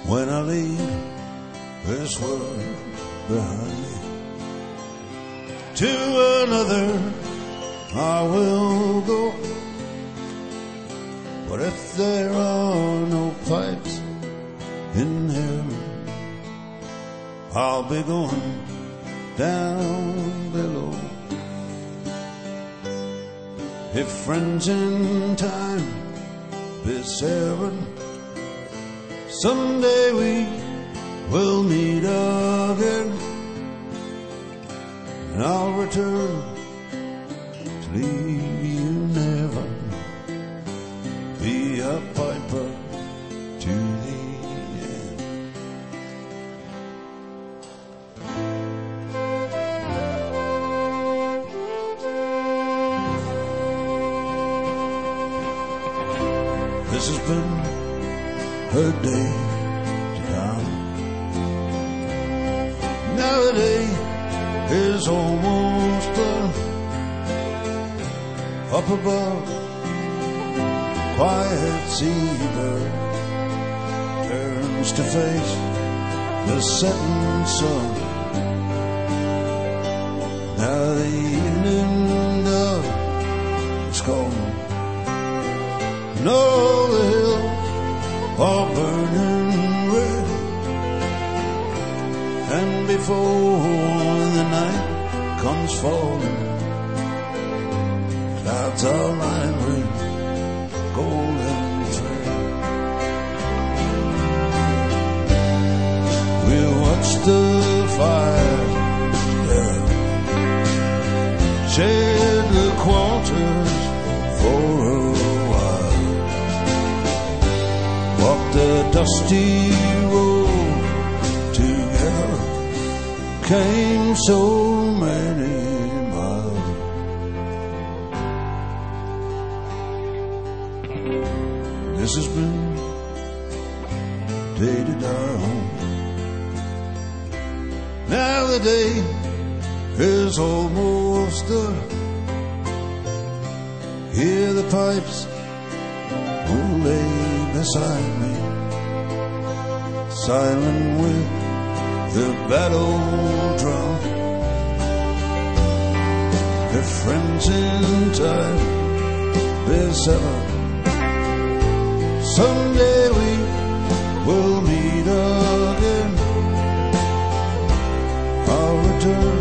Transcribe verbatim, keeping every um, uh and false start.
when I leave this world behind me. To another I will go, but if there are no pipes in heaven, I'll be going down below. If friends in time be severed, someday we will meet again, and I'll return to leave you never, be a piper to the end. This has been her day to die. Now the day is almost done. Up above, quiet seabird turns to face the setting sun. Now the evening dove is gone. And all the hills are burning red, and before the night comes falling, clouds are lined with golden thread. We'll watch the fire together, shed the quarters for a while, walk the dusty road together, came so many miles. This has been day to die home. Now the day is almost done. Hear the pipes will lay beside me, silent with the battle drum. If friends in time be severed, someday we will meet again. I'll return